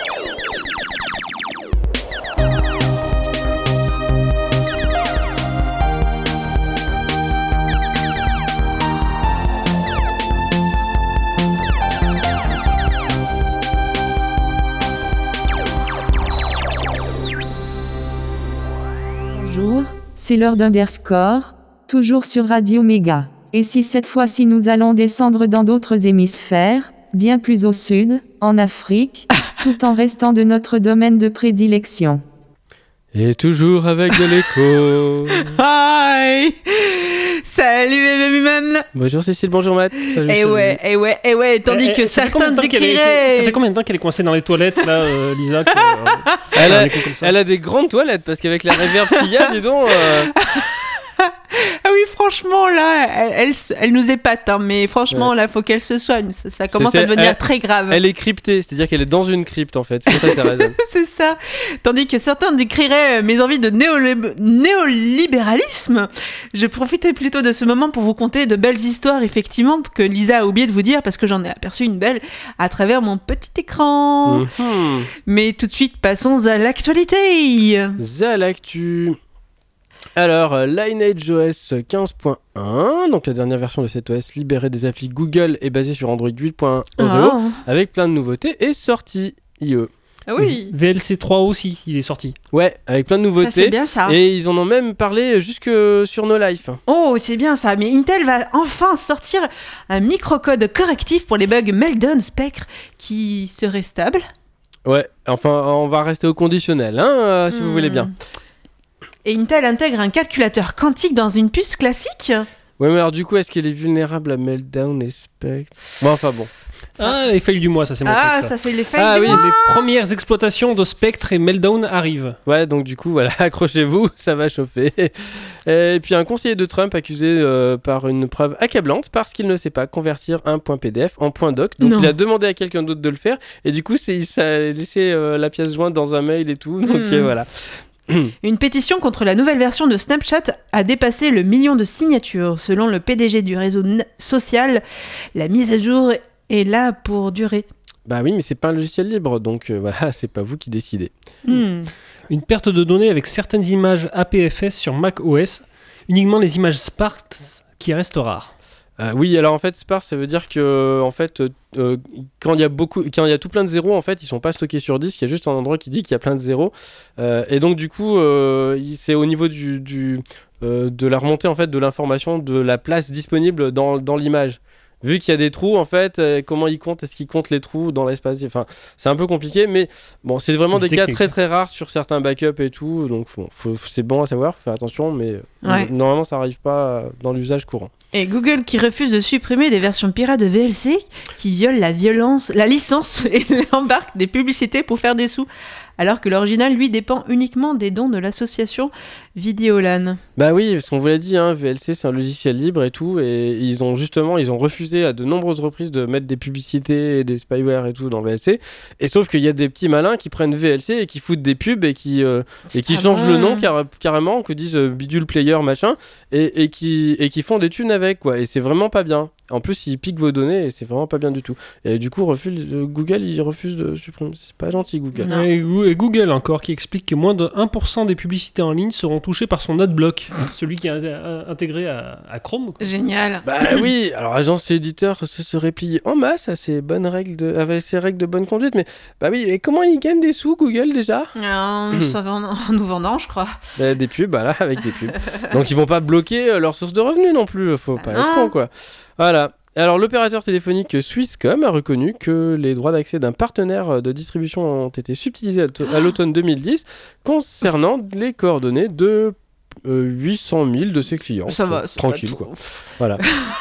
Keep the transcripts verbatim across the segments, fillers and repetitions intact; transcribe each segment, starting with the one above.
Bonjour, c'est l'heure d'Underscore, toujours sur Radio Méga. Et si cette fois-ci nous allons descendre dans d'autres hémisphères, bien plus au sud, en Afrique, tout en restant de notre domaine de prédilection. Et toujours avec de l'écho. Hi. Salut mes humains. Bonjour Cécile, bonjour Matt. Salut, et salut. ouais, et ouais, et ouais, tandis Eh, que eh, ça fait certains combien de temps qu'elle est- décriraient... Ça fait combien de temps qu'elle est coincée dans les toilettes, là, euh, Lisa que, euh, ça Elle fait un a, écho comme ça. elle a des grandes toilettes parce qu'avec la réverb qu'il y a, dis donc. euh, Ah oui, franchement, là, elle, elle, se- elle nous épate, hein, mais franchement, Ouais. là, faut qu'elle se soigne. Ça, ça commence c'est- à devenir elle- très grave. Elle est cryptée, c'est-à-dire qu'elle est dans une crypte en fait. C'est pour ça que ça résonne. C'est ça. Tandis que certains décriraient euh, mes envies de néolib- néolibéralisme, je profitais plutôt de ce moment pour vous conter de belles histoires, effectivement, que Lisa a oublié de vous dire parce que j'en ai aperçu une belle à travers mon petit écran. Mhm. Mais tout de suite, passons à l'actualité. Zalactu. Alors, euh, Lineage O S quinze point un, donc la dernière version de cet O S libérée des applis Google et basée sur Android huit point un Oreo, Ah. avec plein de nouveautés, est sorti I E. Ah oui, V L C trois aussi, il est sorti. Ouais, avec plein de ça c'est nouveautés. bien ça. Et ils en ont même parlé jusque sur No Life. Oh, c'est bien ça. Mais Intel va enfin sortir un microcode correctif pour les bugs Meltdown Spectre qui serait stable. Ouais, enfin, on va rester au conditionnel, hein, euh, si vous Hmm. voulez bien. Et Intel intègre un calculateur quantique dans une puce classique. Ouais, mais alors du coup, est-ce qu'elle est vulnérable à Meltdown et Spectre? Bon, enfin bon. Ah, les failles du mois, ça c'est mon Ah, truc, ça. ça c'est les failles Ah du oui, mois. Les premières exploitations de Spectre et Meltdown arrivent. Ouais, donc du coup, voilà, accrochez-vous, ça va chauffer. Et puis un conseiller de Trump accusé euh, par une preuve accablante parce qu'il ne sait pas convertir un point P D F en point doc. Donc Non. il a demandé à quelqu'un d'autre de le faire. Et du coup, c'est, ça a laissé euh, la pièce jointe dans un mail et tout. Donc Hmm. euh, voilà. Une pétition contre la nouvelle version de Snapchat a dépassé le million de signatures. Selon le P D G du réseau n- social, la mise à jour est là pour durer. Bah oui, mais c'est pas un logiciel libre. Donc euh, voilà, c'est pas vous qui décidez. Hmm. Une perte de données avec certaines images A P F S sur Mac O S. Uniquement les images sparse qui restent rares. Euh, oui, alors en fait, sparse, ça veut dire que en fait, euh, quand il y a beaucoup, quand il y a tout plein de zéros, en fait, ils sont pas stockés sur disque. Il y a juste un endroit qui dit qu'il y a plein de zéros, euh, et donc du coup, euh, il- c'est au niveau du, du euh, de la remontée en fait de l'information de la place disponible dans, dans l'image. Vu qu'il y a des trous, en fait, euh, comment ils comptent? Est-ce qu'ils comptent les trous dans l'espace? Enfin, c'est un peu compliqué, mais bon, c'est vraiment des Technique. cas très très rares sur certains backups et tout, donc bon, faut- c'est bon à savoir, faut faire attention, mais euh, Ouais. normalement, ça arrive pas euh, dans l'usage courant. Et Google qui refuse de supprimer des versions pirates de V L C qui violent la violence, la licence et embarquent des publicités pour faire des sous. Alors que l'original, lui, dépend uniquement des dons de l'association Vidéolan. Bah oui, parce qu'on vous l'a dit, hein, V L C c'est un logiciel libre et tout, et ils ont justement, ils ont refusé à de nombreuses reprises de mettre des publicités et des spyware et tout dans V L C, et sauf qu'il y a des petits malins qui prennent V L C et qui foutent des pubs et qui, euh, et qui pas changent vrai. le nom car- carrément, que disent euh, bidule player machin, et, et, qui, et qui font des thunes avec, quoi, et c'est vraiment pas bien. En plus, ils piquent vos données et c'est vraiment pas bien du tout. Et du coup, refuse, euh, Google, il refuse de supprimer. C'est pas gentil, Google. Non. Et Goo- et Google encore qui explique que moins de un pour cent des publicités en ligne seront touchées par son adblock, celui qui est in- in- intégré à, à Chrome. quoi. Génial. Bah oui, alors agence et éditeur se seraient pliés en masse à ces bonnes règles de, avec ces règles de bonne conduite, mais bah oui, et comment ils gagnent des sous Google déjà? En, ça va en, en nous vendant, je crois. Bah, des pubs, voilà, avec des pubs. Donc ils vont pas bloquer euh, leur source de revenus non plus, faut pas Ah être non. con quoi. Voilà. Alors l'opérateur téléphonique Swisscom a reconnu que les droits d'accès d'un partenaire de distribution ont été subtilisés à, t- à l'automne deux mille dix concernant les coordonnées de euh, huit cent mille de ses clients. Ça va, c'est tranquille pas quoi. trop. Voilà.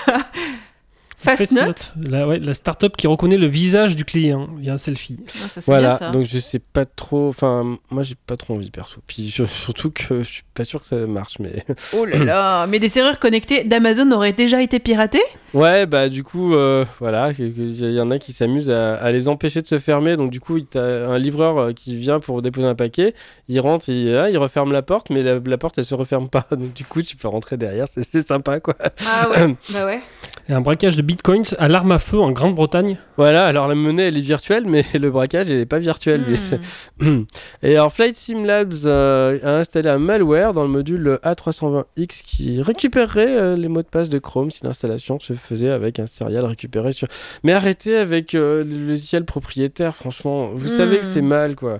Fastnote. la, ouais, la start-up qui reconnaît le visage du client via un selfie. Ah, ça, c'est Voilà, bien, ça. donc je sais pas trop, enfin moi j'ai pas trop envie perso, puis je- surtout que je suis pas sûr que ça marche, mais Oh là là. Mais des serrures connectées d'Amazon auraient déjà été piratées? ouais bah du coup euh, voilà, il y en a qui s'amusent à, à les empêcher de se fermer, donc du coup il t'as un livreur euh, qui vient pour déposer un paquet, il rentre, il, ah, il referme la porte, mais la, la porte elle se referme pas, donc du coup tu peux rentrer derrière, c'est, c'est sympa quoi. Ah ouais. Bah ouais. Et un braquage de bitcoins à l'arme à feu en Grande-Bretagne. Voilà, alors la monnaie elle est virtuelle, mais le braquage il n'est pas virtuel. Hmm. Et alors Flight Sim Labs euh, a installé un malware dans le module A trois cent vingt X qui récupérerait euh, les mots de passe de Chrome si l'installation se faisait avec un serial récupéré sur... Mais arrêtez avec euh, le logiciel propriétaire, franchement, vous Hmm. savez que c'est mal quoi.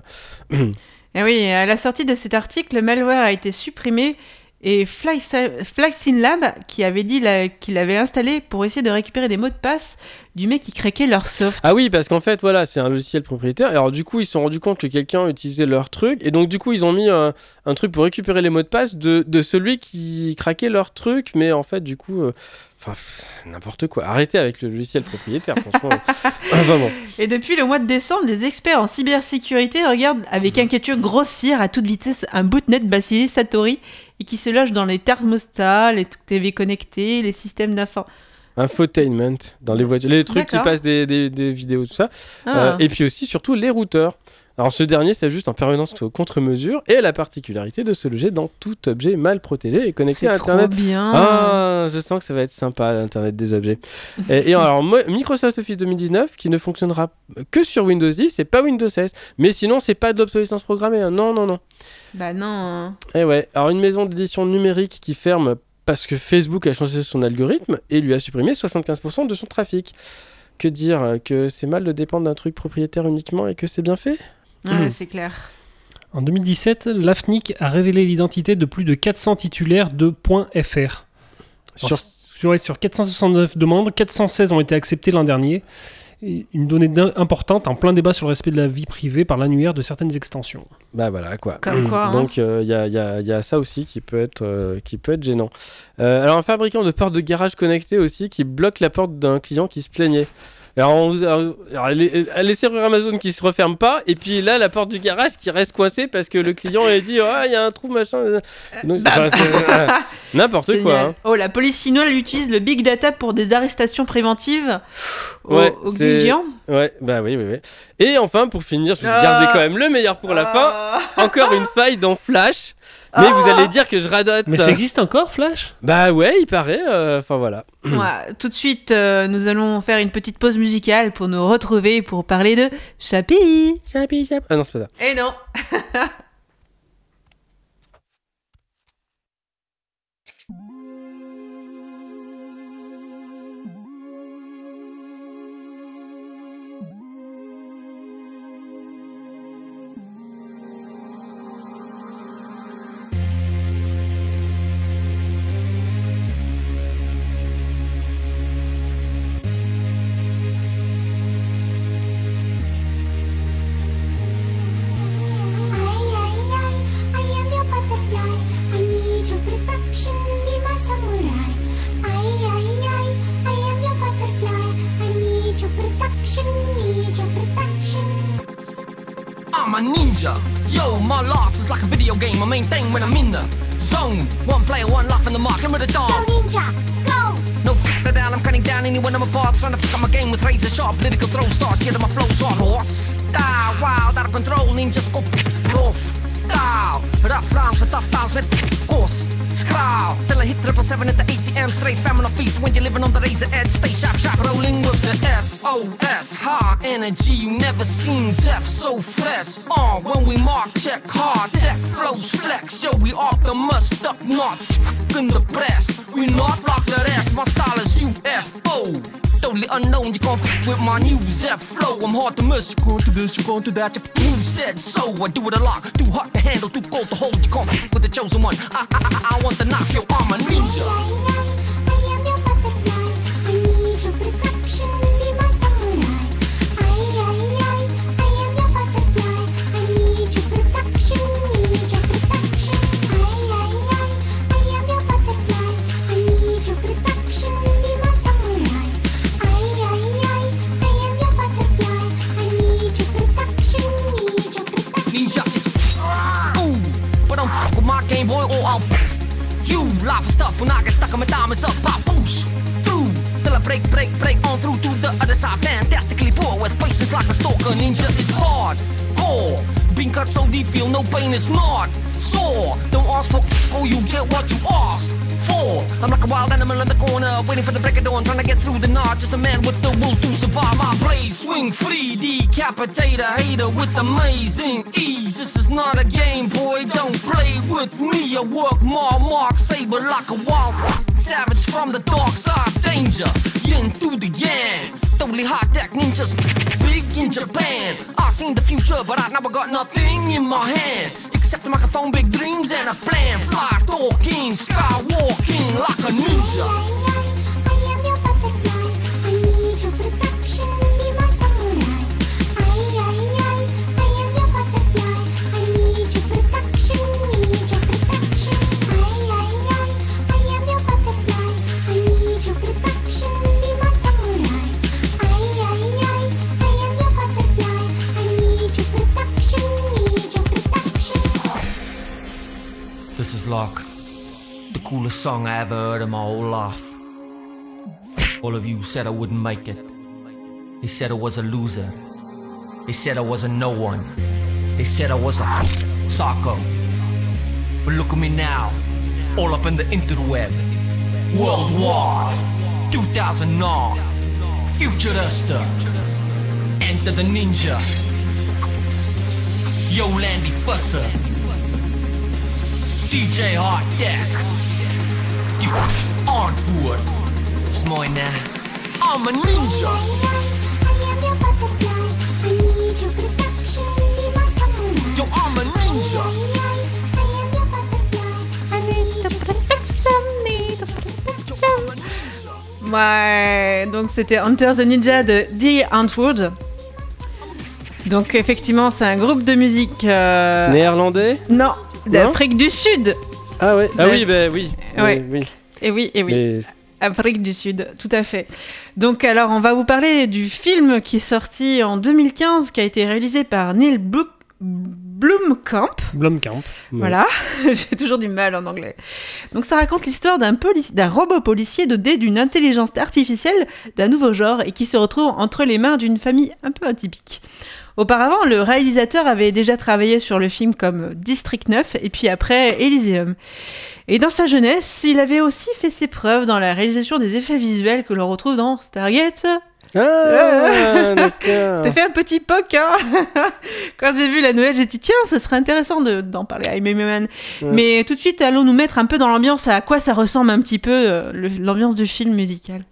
Et oui, à la sortie de cet article, le malware a été supprimé et FlightSim Lab, qui avait dit la, qu'il l'avait installé pour essayer de récupérer des mots de passe du mec qui craquait leur soft. Ah oui, parce qu'en fait, voilà, c'est un logiciel propriétaire. Alors du coup, ils se sont rendus compte que quelqu'un utilisait leur truc. Et donc du coup, ils ont mis un, un truc pour récupérer les mots de passe de, de celui qui craquait leur truc. Mais en fait, du coup... Euh, Enfin, n'importe quoi. Arrêtez avec le logiciel propriétaire, franchement. Enfin bon. Et depuis le mois de décembre, les experts en cybersécurité regardent avec inquiétude grossir à toute vitesse un botnet baptisé Satori et qui se loge dans les thermostats, les T V connectés, les systèmes d'information. Infotainment dans les voitures, les trucs D'accord. qui passent des, des, des vidéos, tout ça. Ah. Euh, et puis aussi, surtout, les routeurs. Alors ce dernier s'ajuste en permanence aux contre-mesures et a la particularité de se loger dans tout objet mal protégé et connecté C'est à Internet. trop bien. Ah, je sens que ça va être sympa, l'Internet des objets. et, et alors, mo- Microsoft Office deux mille dix-neuf, qui ne fonctionnera que sur Windows dix, et pas Windows seize. Mais sinon, c'est pas de l'obsolescence programmée. Hein. Non, non, non. Bah non. hein. Et ouais. Alors, une maison d'édition numérique qui ferme parce que Facebook a changé son algorithme et lui a supprimé soixante-quinze pour cent de son trafic. Que dire que c'est mal de dépendre d'un truc propriétaire uniquement et que c'est bien fait? Ouais, Mmh. c'est clair. En deux mille dix-sept, l'A F N I C a révélé l'identité de plus de quatre cents titulaires de .fr. Sur... Alors, sur, ouais, sur quatre cent soixante-neuf demandes, quatre cent seize ont été acceptées l'an dernier. Et une donnée d'im- importante en plein débat sur le respect de la vie privée par l'annuaire de certaines extensions. Bah voilà quoi. Comme quoi, hein. Donc il euh, y, a, y, a, y a ça aussi qui peut être, euh, qui peut être gênant. Euh, alors un fabricant de portes de garage connectées aussi qui bloque la porte d'un client qui se plaignait. Alors, on, alors, alors les, les serrures Amazon qui se referment pas et puis là la porte du garage qui reste coincée parce que le client a dit ah il y a un trou machin. Donc, enfin, c'est, euh, n'importe quoi. Génial. Hein. Oh, la police chinoise elle utilise le big data pour des arrestations préventives au- Ouais, oxygène. Ouais, bah oui, oui, oui. Et enfin, pour finir, je vais Ah. garder quand même le meilleur pour la fin. Encore une faille dans Flash. Mais Ah. vous allez dire que je radote. Mais ça existe encore, Flash ? Bah ouais, il paraît. Enfin euh, voilà. Ouais, tout de suite, euh, nous allons faire une petite pause musicale pour nous retrouver pour parler de Chapi. Chapi, chapi. Ah non, c'est pas ça. Eh non. I'm a ninja. Yo, my life is like a video game. My main thing when I'm in the zone. One player, one life in the mark. Limit the dog. Go ninja, go! No f*** down, I'm cutting down anyone I'm apart. Trying to pick up my game with razor sharp. Political throw stars. Get my flows on horse. Style, wild, out of control. Ninjas go off. Style, rough rhymes and tough times with course. Scrawl, till I hit triple seven at the A T M. Straight famine of feast when you're living on the razor edge. Stay sharp, sharp, rolling with the S O S. High energy, you never seen Zeph so fresh. Uh, when we mark, check hard, that flows flex. Yo, we optimist up north in the press. We not like the rest, my style is U F O. Totally unknown, you can't f*** with my new Zeph flow. I'm hard to miss, you can't do this, you can't do that. You said so, I do it a lot. Too hot to handle, too cold to hold. You can't f*** with the chosen one. I, I, I, I want to knock your arm a ninja. I am your butterfly. I need your protection. Be my samurai. I, I, I, I am your butterfly. I need your protection. Need your protection. I, I, I, I am your butterfly. I need your protection. Be my samurai. I, I, I, I am your butterfly. I need your protection. Need your protection. Ninja is ooh, but don't fuck with my Game Boy or I'll you. Live stuff when I get stuck on my diamonds up, pop boosh through till till I break, break, break on through to the other side. Fantastically poor with patience like a stalker. Ninja is hard, core. Being cut so deep, feel no pain is not sore. Don't ask for or you get what you asked for. I'm like a wild animal in the corner, waiting for the break of dawn, trying to get through the knot. Just a man with the will to survive. My blade swing free, decapitate a hater with amazing ease. This is not a game, boy, don't play with me. I work more, mark saber like a wild savage from the dark side. Danger, yin through the yang. Totally hot deck ninjas, big in Japan. I seen the future, but I never got nothing in my hand except a microphone, big dreams and a plan. Fly talking, skywalking like a ninja. I am your butterfly. I need your protection. Be my samurai. I, I, I, I am your butterfly. I need your protection. Need your protection. I, I, I, I am your butterfly. I need your protection. Be my samurai. I, I, I, I am your butterfly. I need your protection. Need your protection. This is Locke, the coolest song I ever heard in my whole life. All of you said I wouldn't make it. They said I was a loser. They said I was a no one. They said I was a psycho. But look at me now, all up in the interweb. Worldwide, two thousand nine, Futurista, Enter the Ninja, Yo Landy Fusser, D J Hard Deck, die antwoord is mooi, ne? I'm a ninja. I am your butterfly. I need your protection. Be my samurai. Yo, I'm a ninja. I am your butterfly. I need your protection. Need your protection. Ouais, donc c'était Enter the Ninja de Dear Antwoord. Donc effectivement, c'est un groupe de musique. Euh... Néerlandais? Non, d'Afrique du Sud. Ah ouais. Ah Ouais. oui, bah oui. Ouais. oui. Et oui, et oui. Mais- Afrique du Sud, tout à fait. Donc alors, on va vous parler du film qui est sorti en deux mille quinze, qui a été réalisé par Neil Blu- Blomkamp. Blomkamp. Voilà, j'ai toujours du mal en anglais. Donc ça raconte l'histoire d'un, poli- d'un robot policier doté d'une intelligence artificielle d'un nouveau genre et qui se retrouve entre les mains d'une famille un peu atypique. Auparavant, le réalisateur avait déjà travaillé sur le film comme District neuf et puis après Elysium. Et dans sa jeunesse, il avait aussi fait ses preuves dans la réalisation des effets visuels que l'on retrouve dans Stargate. Ah, d'accord. T'as fait un petit poc, hein. Quand j'ai vu la nouvelle, j'ai dit tiens, ce serait intéressant de, d'en parler à Amy Man. Ouais. Mais tout de suite, allons nous mettre un peu dans l'ambiance, à quoi ça ressemble un petit peu euh, le- l'ambiance du film musical.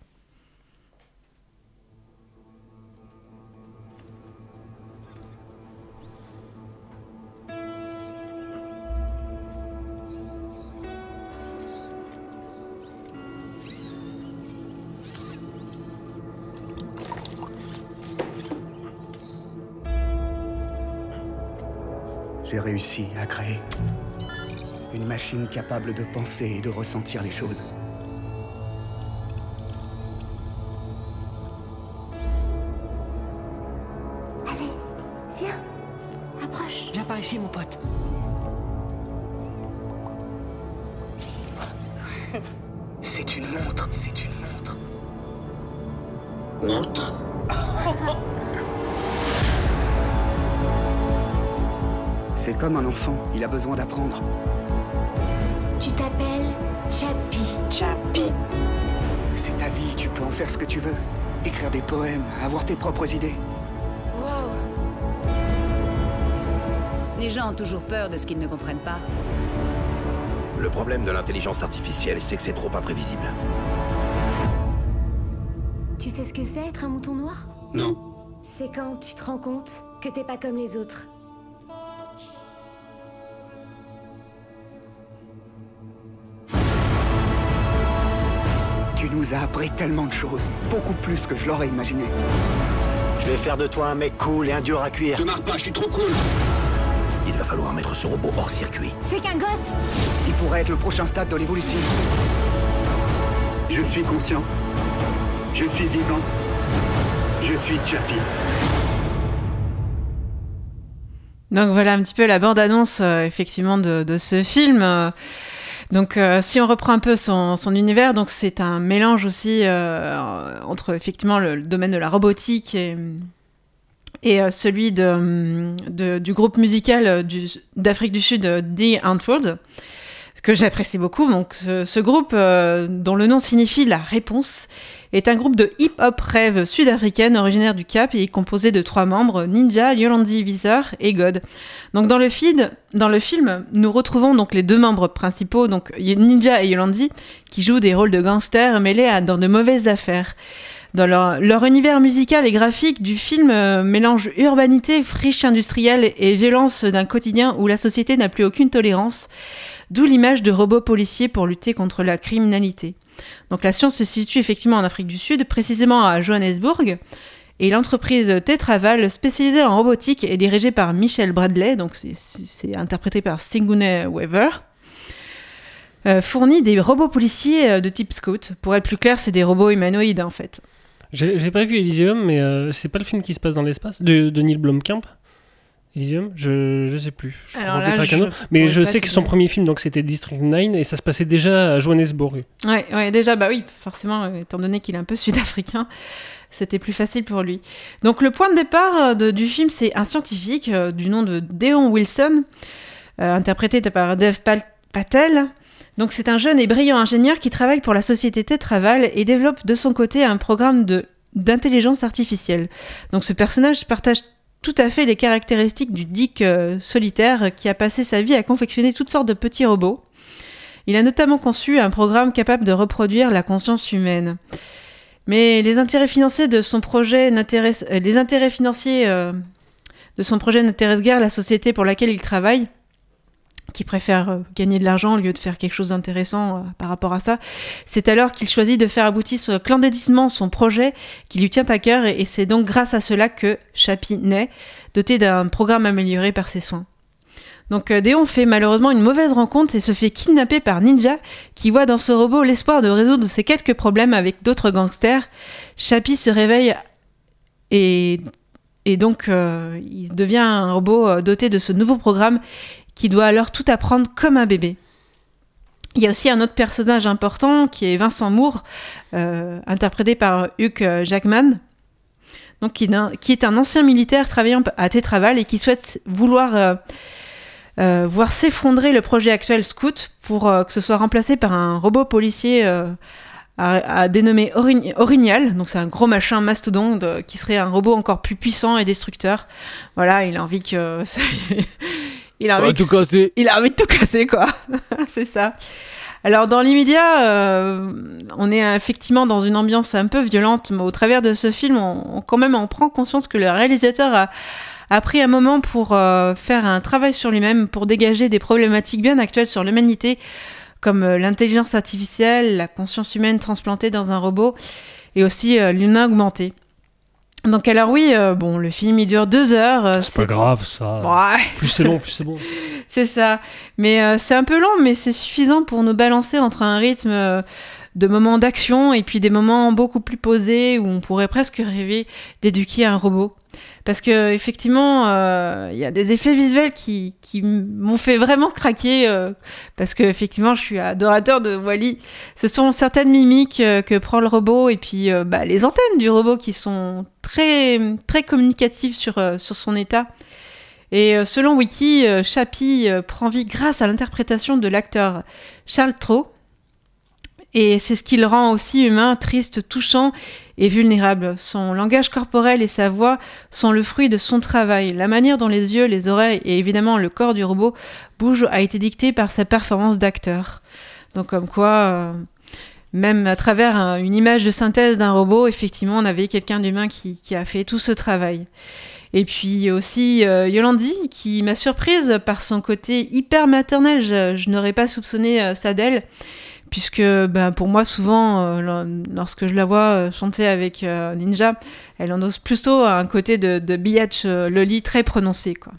J'ai réussi à créer une machine capable de penser et de ressentir les choses. Allez, viens. Approche. Viens par ici, mon pote. C'est une montre. C'est une montre. Montre? C'est comme un enfant, il a besoin d'apprendre. Tu t'appelles Chappie. Chappie. C'est ta vie, tu peux en faire ce que tu veux. Écrire des poèmes, avoir tes propres idées. Wow. Les gens ont toujours peur de ce qu'ils ne comprennent pas. Le problème de l'intelligence artificielle, c'est que c'est trop imprévisible. Tu sais ce que c'est être un mouton noir? Non. C'est quand tu te rends compte que t'es pas comme les autres. Tu nous as appris tellement de choses, beaucoup plus que je l'aurais imaginé. Je vais faire de toi un mec cool et un dur à cuire. Te marre pas, je suis trop cool. Il va falloir mettre ce robot hors circuit. C'est qu'un gosse. Il pourrait être le prochain stade de l'évolution. Je suis conscient. Je suis vivant. Je suis Chappie. Donc voilà un petit peu la bande-annonce euh, effectivement de, de ce film. Euh, Donc, euh, si on reprend un peu son, son univers, donc c'est un mélange aussi euh, entre effectivement le, le domaine de la robotique et, et euh, celui de, de, du groupe musical du, d'Afrique du Sud, The Antwoord, que j'apprécie beaucoup. Donc, ce, ce groupe, euh, dont le nom signifie la réponse, est un groupe de hip-hop rave sud-africaine originaire du Cap et est composé de trois membres, Ninja, Yolandi Visser et God. Donc dans le, feed, dans le film, nous retrouvons donc les deux membres principaux, donc Ninja et Yolandi, qui jouent des rôles de gangsters mêlés à, dans de mauvaises affaires. Dans leur, leur univers musical et graphique du film euh, mélange urbanité, friche industrielle et violence d'un quotidien où la société n'a plus aucune tolérance, d'où l'image de robots policiers pour lutter contre la criminalité. Donc la science se situe effectivement en Afrique du Sud, précisément à Johannesburg, et l'entreprise Tetraval, spécialisée en robotique et dirigée par Michel Bradley, donc c'est, c'est, c'est interprété par Sigourney Weaver, euh, fournit des robots policiers de type Scout. Pour être plus clair, c'est des robots humanoïdes en fait. J'ai, j'ai pas vu Elysium, mais euh, c'est pas le film qui se passe dans l'espace de, de Neil Blomkamp. Elysium, je je sais plus. Je Alors là, je mais je sais te que son dire. premier film donc c'était District neuf et ça se passait déjà à Johannesburg. Ouais, ouais, déjà, bah oui, forcément, euh, étant donné qu'il est un peu sud-africain, c'était plus facile pour lui. Donc le point de départ euh, de, du film, c'est un scientifique euh, du nom de Deon Wilson, euh, interprété par Dev Pal- Patel. Donc c'est un jeune et brillant ingénieur qui travaille pour la société Tetraval et développe de son côté un programme de, d'intelligence artificielle. Donc ce personnage partage tout à fait les caractéristiques du geek euh, solitaire qui a passé sa vie à confectionner toutes sortes de petits robots. Il a notamment conçu un programme capable de reproduire la conscience humaine. Mais les intérêts financiers de son projet n'intéressent, euh, les intérêts financiers euh, de son projet n'intéressent guère la société pour laquelle il travaille, qui préfère euh, gagner de l'argent au lieu de faire quelque chose d'intéressant euh, par rapport à ça. C'est alors qu'il choisit de faire aboutir clandestinement son projet qui lui tient à cœur et, et c'est donc grâce à cela que Chappie naît, doté d'un programme amélioré par ses soins. Donc euh, Deon fait malheureusement une mauvaise rencontre et se fait kidnapper par Ninja qui voit dans ce robot l'espoir de résoudre ses quelques problèmes avec d'autres gangsters. Chappie se réveille et, et donc euh, il devient un robot euh, doté de ce nouveau programme qui doit alors tout apprendre comme un bébé. Il y a aussi un autre personnage important qui est Vincent Moore, euh, interprété par Hugh Jackman, donc qui, qui est un ancien militaire travaillant à Tetraval et qui souhaite vouloir euh, euh, voir s'effondrer le projet actuel Scout pour euh, que ce soit remplacé par un robot policier euh, à, à dénommé Orig- Orignal. Donc c'est un gros machin mastodonte euh, qui serait un robot encore plus puissant et destructeur. Voilà, il a envie que... Il a, envie tout que... casser. il a envie de tout casser, quoi. C'est ça. Alors, dans l'immédiat, euh, on est effectivement dans une ambiance un peu violente, mais au travers de ce film, on, on, quand même, on prend conscience que le réalisateur a, a pris un moment pour euh, faire un travail sur lui-même, pour dégager des problématiques bien actuelles sur l'humanité, comme euh, l'intelligence artificielle, la conscience humaine transplantée dans un robot, et aussi euh, l'humain augmenté. Donc alors oui, euh, bon, le film il dure deux heures. Euh, c'est, c'est pas grave ça. Ouais. Plus c'est long, plus c'est bon. C'est ça. Mais euh, c'est un peu long, mais c'est suffisant pour nous balancer entre un rythme euh, de moments d'action et puis des moments beaucoup plus posés où on pourrait presque rêver d'éduquer un robot. Parce que effectivement, il euh, y a des effets visuels qui, qui m'ont fait vraiment craquer. Euh, parce que effectivement, je suis adorateur de Wall-E. Ce sont certaines mimiques euh, que prend le robot et puis euh, bah, les antennes du robot qui sont très très communicatives sur euh, sur son état. Et euh, selon Wiki, euh, Chappie euh, prend vie grâce à l'interprétation de l'acteur Charles Treau. Et c'est ce qui le rend aussi humain, triste, touchant et vulnérable. Son langage corporel et sa voix sont le fruit de son travail. La manière dont les yeux, les oreilles et évidemment le corps du robot bougent a été dictée par sa performance d'acteur. Donc comme quoi, euh, même à travers un, une image de synthèse d'un robot, effectivement, on avait quelqu'un d'humain qui, qui a fait tout ce travail. Et puis aussi euh, Yolandi, qui m'a surprise par son côté hyper maternel. Je, je n'aurais pas soupçonné euh, ça d'elle. Puisque ben, pour moi, souvent, euh, lorsque je la vois euh, chanter avec euh, Ninja, elle en ose plutôt un côté de, de biatch euh, loli très prononcé, quoi.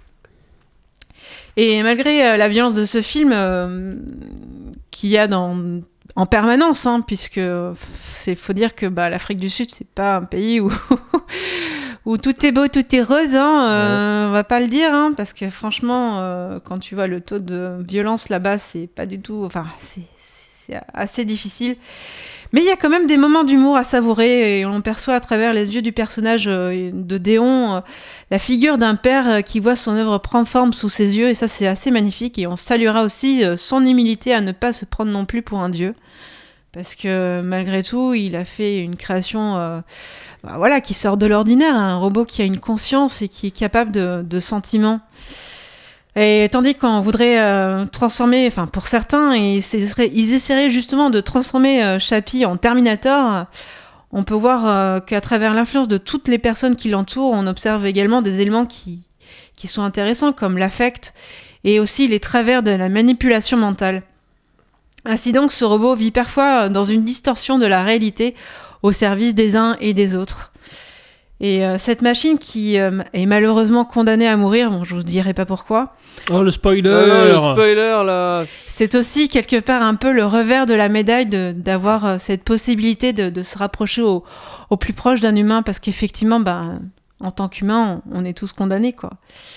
Et malgré euh, la violence de ce film, euh, qu'il y a dans, en permanence, hein, puisque c'est faut dire que bah, l'Afrique du Sud, c'est pas un pays où, où tout est beau, tout est rose, hein, euh, ouais. On va pas le dire, hein, parce que franchement, euh, quand tu vois le taux de violence là-bas, c'est pas du tout, enfin, c'est, c'est assez difficile. Mais il y a quand même des moments d'humour à savourer et on perçoit à travers les yeux du personnage de Déon euh, la figure d'un père qui voit son œuvre prendre forme sous ses yeux et ça c'est assez magnifique et on saluera aussi son humilité à ne pas se prendre non plus pour un dieu parce que malgré tout il a fait une création euh, bah, voilà, qui sort de l'ordinaire, un robot qui a une conscience et qui est capable de, de sentiments. Et tandis qu'on voudrait euh, transformer, enfin pour certains, ils, ils essaieraient justement de transformer euh, Chappie en Terminator, on peut voir euh, qu'à travers l'influence de toutes les personnes qui l'entourent, on observe également des éléments qui, qui sont intéressants, comme l'affect et aussi les travers de la manipulation mentale. Ainsi donc, ce robot vit parfois dans une distorsion de la réalité au service des uns et des autres. Et euh, cette machine qui euh, est malheureusement condamnée à mourir, bon, je vous dirai pas pourquoi. Oh, le spoiler oh, le spoiler, là. C'est aussi quelque part un peu le revers de la médaille de, d'avoir euh, cette possibilité de, de se rapprocher au, au plus proche d'un humain, parce qu'effectivement, bah, en tant qu'humain, on, on est tous condamnés, quoi.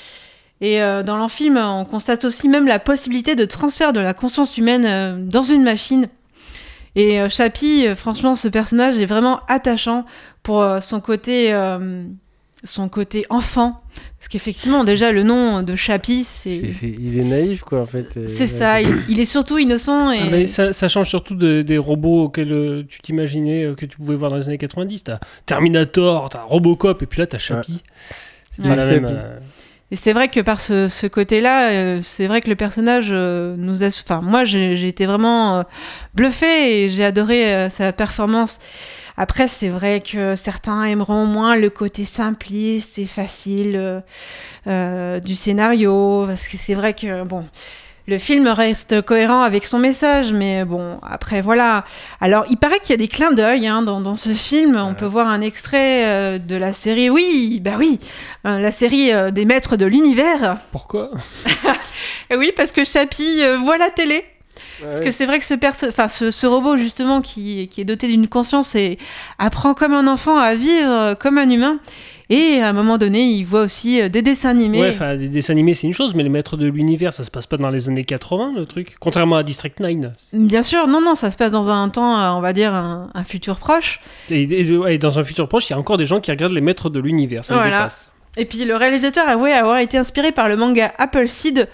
Et euh, dans l'enfilm, on constate aussi même la possibilité de transfert de la conscience humaine euh, dans une machine. Et euh, Chappie, euh, franchement, ce personnage est vraiment attachant pour euh, son côté, euh, son côté enfant. Parce qu'effectivement, déjà, le nom de Chappie, c'est... c'est, c'est il est naïf, quoi, en fait. Et... C'est ça, il, il est surtout innocent. Et... Ah, mais ça, ça change surtout de, des robots auxquels euh, tu t'imaginais, euh, que tu pouvais voir dans les années quatre-vingt-dix. T'as Terminator, t'as Robocop, et puis là, t'as Chappie. Ouais. C'est pas ouais, la même... Euh... Et c'est vrai que par ce, ce côté-là, euh, c'est vrai que le personnage euh, nous a... Enfin, moi, j'ai, j'ai été vraiment euh, bluffée et j'ai adoré euh, sa performance. Après, c'est vrai que certains aimeront moins le côté simpliste et facile euh, euh, du scénario, parce que c'est vrai que, bon... Le film reste cohérent avec son message, mais bon, après, voilà. Alors, il paraît qu'il y a des clins d'œil hein, dans, dans ce film. On ouais. peut voir un extrait euh, de la série... Oui, bah oui, euh, la série euh, des Maîtres de l'Univers. Pourquoi ? Oui, parce que Chappie euh, voit la télé. Ouais. Parce que c'est vrai que ce, perso- ce, ce robot, justement, qui, qui est doté d'une conscience et apprend comme un enfant à vivre euh, comme un humain. Et à un moment donné, il voit aussi des dessins animés. Ouais, enfin, des dessins animés, c'est une chose, mais les Maîtres de l'Univers, ça se passe pas dans les années quatre-vingts, le truc. Contrairement à District neuf. Bien sûr, non, non, ça se passe dans un temps, on va dire, un, un futur proche. Et, et, et dans un futur proche, il y a encore des gens qui regardent les Maîtres de l'Univers, ça voilà. me dépasse. Et puis, le réalisateur avouait avoir été inspiré par le manga Appleseed.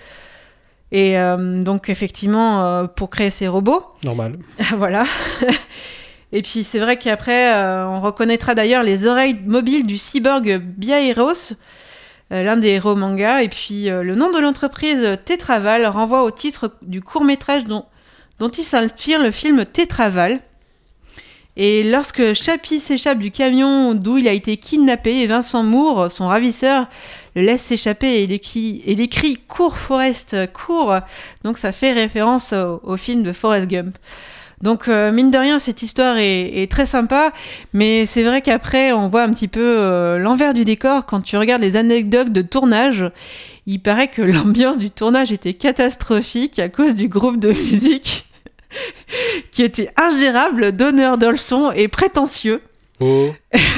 Et euh, donc, effectivement, euh, pour créer ces robots. Normal. Voilà. Et puis c'est vrai qu'après, euh, on reconnaîtra d'ailleurs les oreilles mobiles du cyborg Biaeros, euh, l'un des héros manga. Et puis euh, le nom de l'entreprise Tetraval renvoie au titre du court-métrage dont, dont il s'inspire le film Tetraval. Et lorsque Chappie s'échappe du camion d'où il a été kidnappé, Vincent Moore, son ravisseur, le laisse s'échapper et il écrit, et il écrit « Cours Forrest, cours !» Donc ça fait référence au, au film de Forrest Gump. Donc, euh, mine de rien, cette histoire est, est très sympa, mais c'est vrai qu'après, on voit un petit peu euh, l'envers du décor. Quand tu regardes les anecdotes de tournage, il paraît que l'ambiance du tournage était catastrophique à cause du groupe de musique qui était ingérable, donneur de leçons et prétentieux. Oh.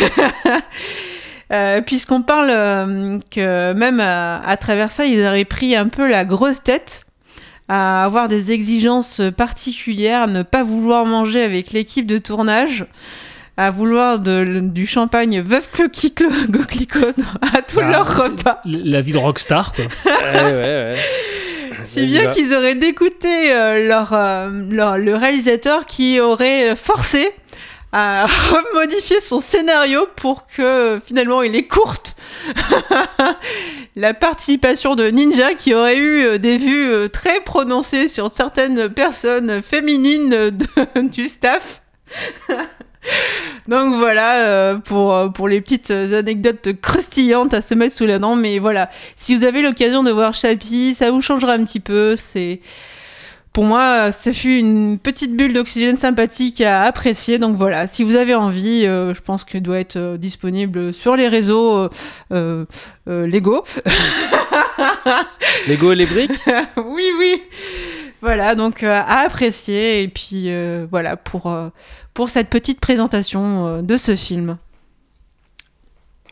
euh, puisqu'on parle euh, que même à, à travers ça, ils auraient pris un peu la grosse tête à avoir des exigences particulières, ne pas vouloir manger avec l'équipe de tournage, à vouloir de, du champagne Veuve Clicquot à tous ah, leurs repas. La vie de rockstar, quoi. ouais, ouais, ouais. Si bien qu'ils auraient dégoûté euh, leur, euh, leur, le réalisateur qui aurait forcé à modifier son scénario pour que finalement il écourte la participation de Ninja qui aurait eu des vues très prononcées sur certaines personnes féminines de, du staff. Donc voilà, euh, pour, pour les petites anecdotes croustillantes à se mettre sous la dent. Mais voilà, si vous avez l'occasion de voir Chappie, ça vous changera un petit peu. C'est... Pour moi, ça fut une petite bulle d'oxygène sympathique à apprécier. Donc voilà, si vous avez envie, euh, je pense qu'elle doit être euh, disponible sur les réseaux euh, euh, euh, Lego. Lego et les briques. Oui, oui. Voilà, donc euh, à apprécier. Et puis euh, voilà, pour, euh, pour cette petite présentation euh, de ce film.